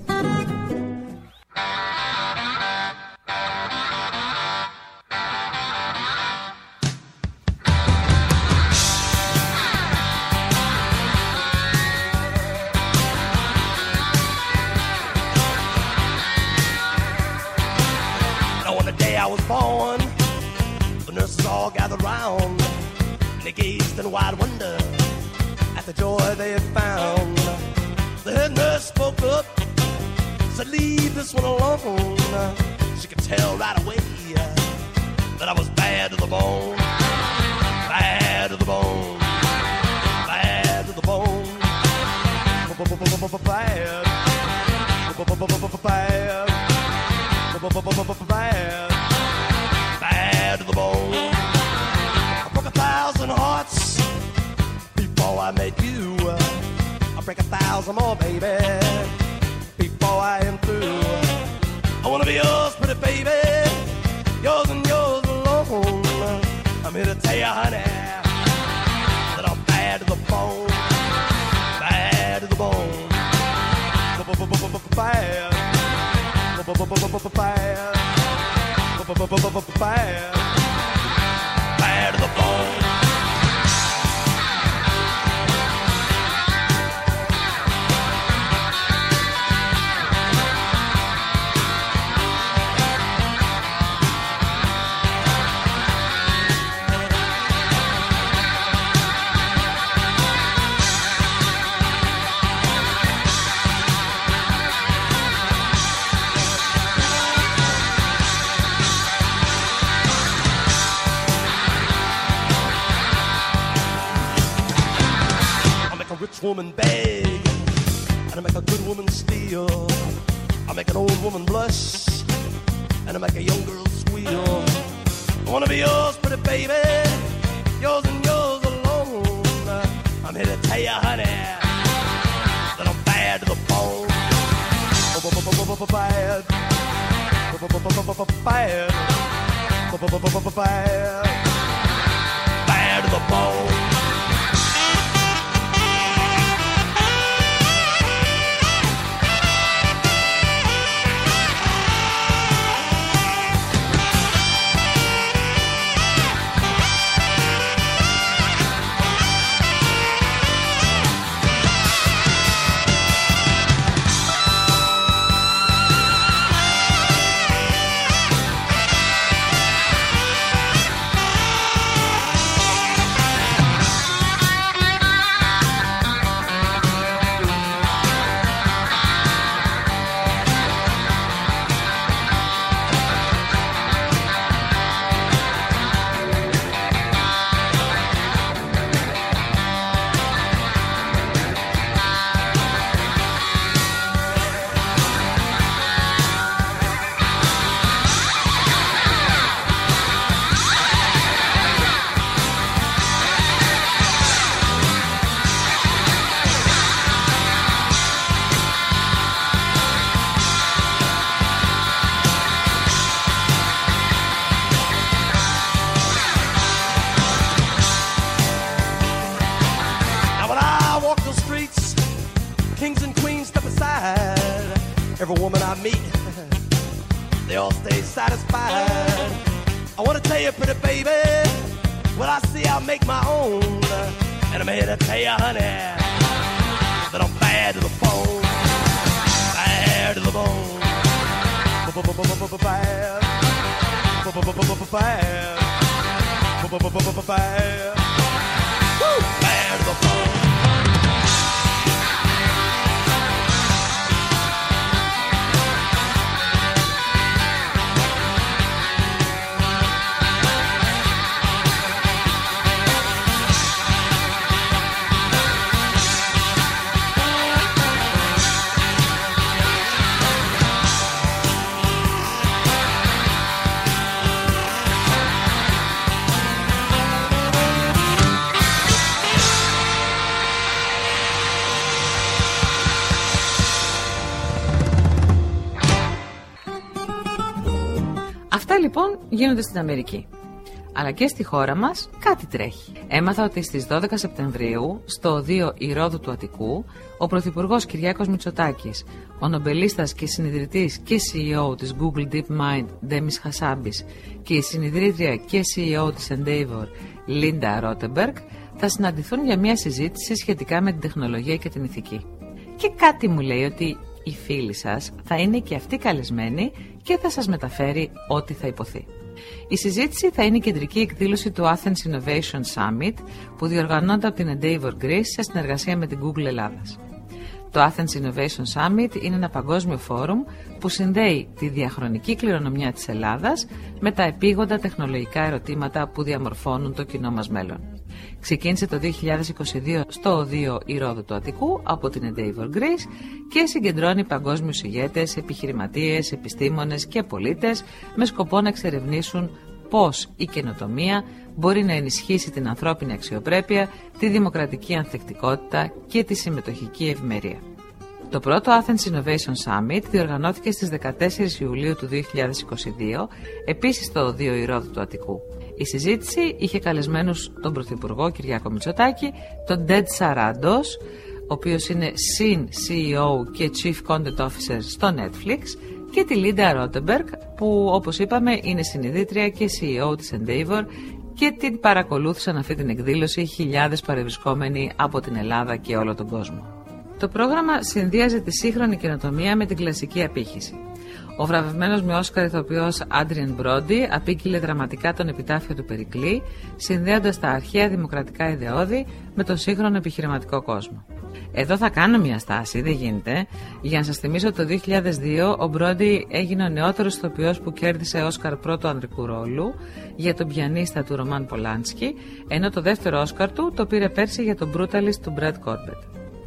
I was born, the nurses all gathered round, and they gazed in wide wonder at the joy they had found. The head nurse spoke up, said, "Leave this one alone." She could tell right away that I was bad to the bone, bad to the bone, bad to the bone, bad, bad. Bad to the bone. I broke 1,000 hearts before I met you. I'll break 1,000 more, baby, before I am through. I wanna be yours, pretty baby, yours and yours alone. I'm here to tell you, honey, that I'm bad to the bone, bad to the bone, bad, bad. Bad, bad to the bone. woman beg, and I make a good woman steal. I make an old woman blush, and I make a young girl squeal. I wanna be yours, pretty baby, yours and yours alone. I'm here to tell you, honey, that I'm bad to the bone. Bad. Bad. Bad to the bone. Every woman I meet, they all stay satisfied. I want to tell you, pretty baby, what I see I'll make my own. And I'm here to tell you, honey, that I'm bad to the bone. Bad to the bone. Bad. Bad. Woo! Bad to the bone. Αυτά λοιπόν γίνονται στην Αμερική. Αλλά και στη χώρα μας κάτι τρέχει. Έμαθα ότι στις 12 Σεπτεμβρίου, στο οδείο Ηρόδου του Αττικού, ο Πρωθυπουργός Κυριάκος Μητσοτάκης, ο νομπελίστας και συνιδρυτής και CEO της Google DeepMind, Ντέμις Χασάμπης, και η συνιδρύτρια και CEO της Endeavor, Λίντα Ρότεμπεργκ, θα συναντηθούν για μια συζήτηση σχετικά με την τεχνολογία και την ηθική. Και κάτι μου λέει ότι οι φίλοι σας θα είναι και αυτοί καλεσμένοι και θα σας μεταφέρει ό,τι θα υποθεί. Η συζήτηση θα είναι η κεντρική εκδήλωση του Athens Innovation Summit που διοργανώνεται από την Endeavor Greece σε συνεργασία με την Google Ελλάδας. Το Athens Innovation Summit είναι ένα παγκόσμιο φόρουμ που συνδέει τη διαχρονική κληρονομιά της Ελλάδας με τα επίγοντα τεχνολογικά ερωτήματα που διαμορφώνουν το κοινό μας μέλλον. Ξεκίνησε το 2022 στο οδείο Ηρόδου του Αττικού από την Endeavor Greece και συγκεντρώνει παγκόσμιους ηγέτες, επιχειρηματίες, επιστήμονες και πολίτες με σκοπό να εξερευνήσουν πώς η καινοτομία μπορεί να ενισχύσει την ανθρώπινη αξιοπρέπεια, τη δημοκρατική ανθεκτικότητα και τη συμμετοχική ευημερία. Το πρώτο Athens Innovation Summit διοργανώθηκε στις 14 Ιουλίου του 2022, επίσης στο οδείο Ηρόδου του Αττικού. Η συζήτηση είχε καλεσμένους τον Πρωθυπουργό Κυριάκο Μητσοτάκη, τον Ντέντ Σαράντος, ο οποίος είναι CEO και Chief Content Officer στο Netflix, και τη Λίντα Ρότεμπεργκ, που όπως είπαμε είναι συνειδήτρια και CEO της Endeavor, και την παρακολούθησαν αυτή την εκδήλωση χιλιάδες παρευρισκόμενοι από την Ελλάδα και όλο τον κόσμο. Το πρόγραμμα συνδύαζε τη σύγχρονη καινοτομία με την κλασική απήχηση. Ο βραβευμένος με Όσκαρ ηθοποιός Άντριεν Μπρόντι απήγγειλε δραματικά τον επιτάφιο του Περικλή, συνδέοντας τα αρχαία δημοκρατικά ιδεώδη με τον σύγχρονο επιχειρηματικό κόσμο. Εδώ θα κάνω μια στάση, δεν γίνεται. Για να σας θυμίσω ότι το 2002 ο Μπρόντι έγινε ο νεότερος ηθοποιός που κέρδισε Όσκαρ πρώτου ανδρικού ρόλου για τον πιανίστα του Ρωμάν Πολάνσκι, ενώ το δεύτερο Όσκαρ του το πήρε πέρσι για τον Brutalist του Μπραντ Κόρμπετ.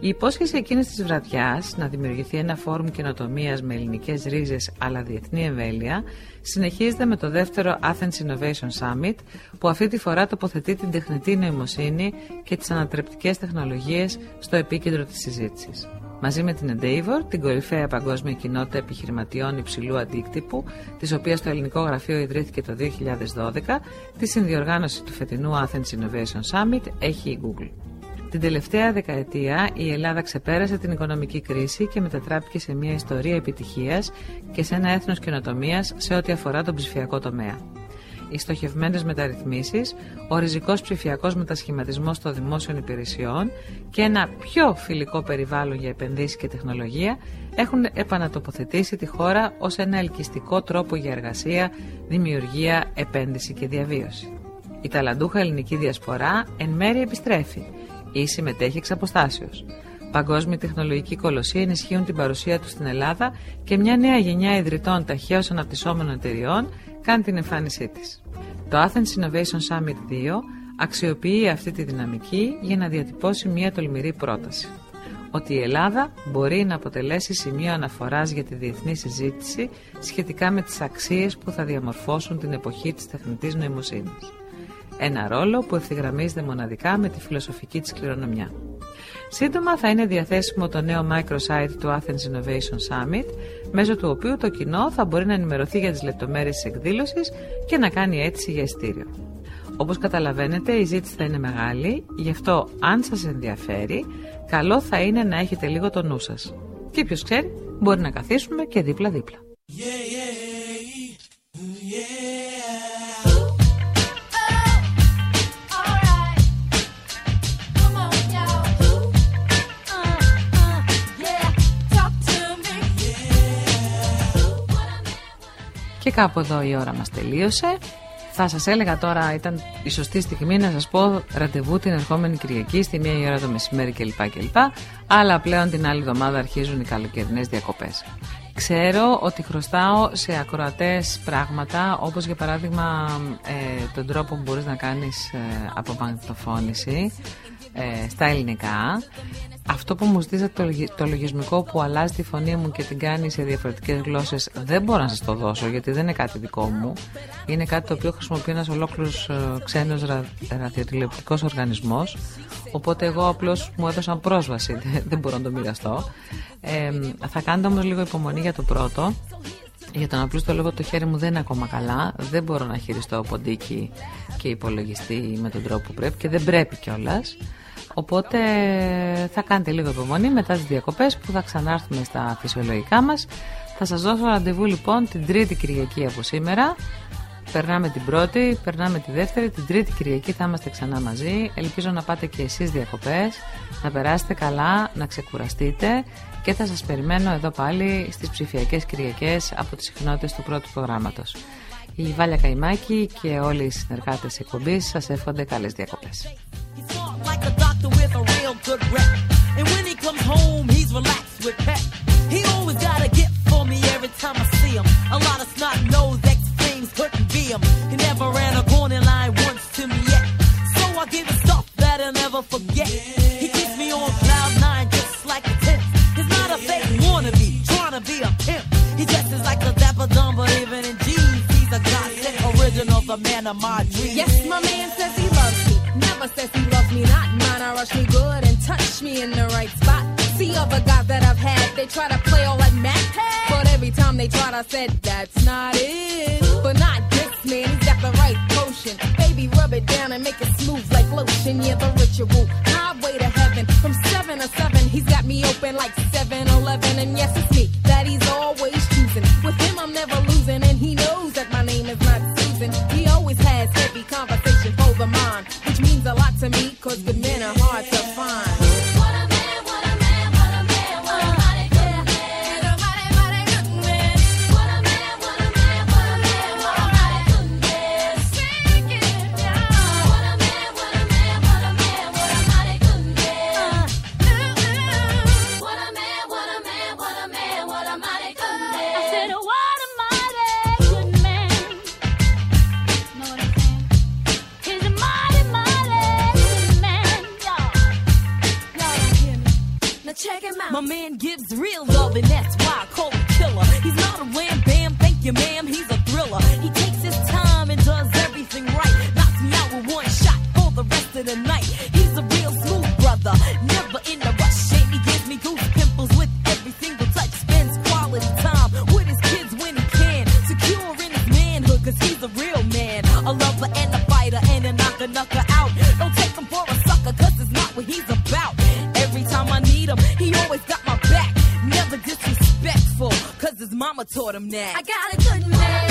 Η υπόσχεση εκείνης της βραδιάς να δημιουργηθεί ένα φόρουμ καινοτομίας με ελληνικές ρίζες αλλά διεθνή εμβέλεια συνεχίζεται με το δεύτερο Athens Innovation Summit, που αυτή τη φορά τοποθετεί την τεχνητή νοημοσύνη και τις ανατρεπτικές τεχνολογίες στο επίκεντρο της συζήτησης. Μαζί με την Endeavor, την κορυφαία παγκόσμια κοινότητα επιχειρηματιών υψηλού αντίκτυπου, της οποίας το ελληνικό γραφείο ιδρύθηκε το 2012, τη συνδιοργάνωση του φετινού Athens Innovation Summit έχει η Google. Την τελευταία δεκαετία η Ελλάδα ξεπέρασε την οικονομική κρίση και μετατράπηκε σε μια ιστορία επιτυχίας και σε ένα έθνος καινοτομίας σε ό,τι αφορά τον ψηφιακό τομέα. Οι στοχευμένες μεταρρυθμίσεις, ο ριζικός ψηφιακός μετασχηματισμός των δημόσιων υπηρεσιών και ένα πιο φιλικό περιβάλλον για επενδύσεις και τεχνολογία έχουν επανατοποθετήσει τη χώρα ως ένα ελκυστικό τρόπο για εργασία, δημιουργία, επένδυση και διαβίωση. Η ταλαντούχα ελληνική διασπορά εν μέρει επιστρέφει ή συμμετέχει εξ αποστάσεως. Παγκόσμιοι τεχνολογικοί κολοσσοί ενισχύουν την παρουσία τους στην Ελλάδα και μια νέα γενιά ιδρυτών ταχαίως αναπτυσσόμενων εταιριών κάνει την εμφάνισή της. Το Athens Innovation Summit 2 αξιοποιεί αυτή τη δυναμική για να διατυπώσει μια τολμηρή πρόταση. Ότι η Ελλάδα μπορεί να αποτελέσει σημείο αναφοράς για τη διεθνή συζήτηση σχετικά με τις αξίες που θα διαμορφώσουν την εποχή της τεχνητής νοημοσύνης. Ένα ρόλο που ευθυγραμμίζεται μοναδικά με τη φιλοσοφική της κληρονομιά. Σύντομα θα είναι διαθέσιμο το νέο microsite του Athens Innovation Summit, μέσω του οποίου το κοινό θα μπορεί να ενημερωθεί για τις λεπτομέρειες της εκδήλωσης και να κάνει αίτηση για ειστήριο. Όπως καταλαβαίνετε, η ζήτηση θα είναι μεγάλη, γι' αυτό αν σας ενδιαφέρει, καλό θα είναι να έχετε λίγο το νου σας. Και ποιος ξέρει, μπορεί να καθίσουμε και δίπλα-δίπλα. Και κάπου εδώ η ώρα μας τελείωσε. Θα σας έλεγα τώρα, ήταν η σωστή στιγμή να σας πω ραντεβού την ερχόμενη Κυριακή στη 1 η ώρα το μεσημέρι κλπ. Αλλά πλέον την άλλη εβδομάδα αρχίζουν οι καλοκαιρινές διακοπές. Ξέρω ότι χρωστάω σε ακροατές πράγματα, όπως για παράδειγμα τον τρόπο που μπορείς να κάνεις απομαγνητοφώνηση στα ελληνικά. Αυτό που μου ζητήσατε, το λογισμικό που αλλάζει τη φωνή μου και την κάνει σε διαφορετικές γλώσσες, δεν μπορώ να σας το δώσω γιατί δεν είναι κάτι δικό μου. Είναι κάτι το οποίο χρησιμοποιεί ένας ολόκληρος ξένος ραδιοτηλεοπτικός οργανισμός. Οπότε εγώ απλώς μου έδωσαν πρόσβαση, δεν μπορώ να το μοιραστώ. Θα κάνετε όμως λίγο υπομονή για το πρώτο. Για τον απλούστο λόγο το χέρι μου δεν είναι ακόμα καλά. Δεν μπορώ να χειριστώ ποντίκι και υπολογιστή με τον τρόπο που πρέπει και δεν πρέπει κιόλας. Οπότε θα κάνετε λίγο υπομονή μετά τις διακοπές που θα ξανάρθουμε στα φυσιολογικά μας. Θα σας δώσω ραντεβού λοιπόν την τρίτη Κυριακή από σήμερα. Περνάμε την πρώτη, περνάμε τη δεύτερη, την τρίτη Κυριακή θα είμαστε ξανά μαζί. Ελπίζω να πάτε και εσείς διακοπές, να περάσετε καλά, να ξεκουραστείτε και θα σας περιμένω εδώ πάλι στις ψηφιακές Κυριακές από τις συχνότητες του πρώτου προγράμματος. Η Βάλια Καϊμάκη και όλοι οι συνεργάτες εκπομπής σας εύχονται καλές διακοπές. Couldn't be him. He never ran a corner line once to me yet. So I give him stuff that I'll never forget. He keeps me on cloud 9 just like a 10. He's not a fake wannabe, trying to be a pimp. He dresses like a dapper dumb, but even in jeans, he's a godsend original, the man of my dreams. Yes, my man says he loves me. Never says he loves me not. Mine, I rush me good and touch me in the right spot. See other guys that I've had, they try to play all like Mac. But every time they tried, I said, that's not it. But not this man, he's got the right potion. Baby, rub it down and make it smooth like lotion. Yeah, the ritual, highway to heaven. From 7 to 7, he's got me open like 7-Eleven. And yes, it's me that he's always choosing. With him, I'm never losing. And he knows that my name is not Susan. He always has heavy conversation for the mind, which means a lot to me, cause good men are hard to find. My man gives real love, and that's why I call him killer. He's not a wham bam, thank you ma'am, he's a thriller. He takes his time and does everything right. Knocks me out with one shot for the rest of the night. He's a real smooth brother, never in a rush. And he gives me goose pimples with every single touch. Spends quality time with his kids when he can. Secure in his manhood, cause he's a real man. A lover and a fighter and a knocker out. Don't take him for a sucker, cause it's not what he's about. Every time I need him, he always got my back. Never disrespectful, cause his mama taught him that. I got a good man.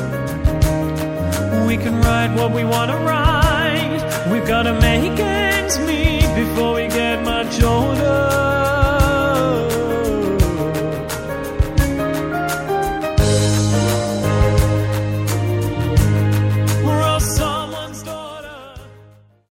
What we want to write, we've got to make ends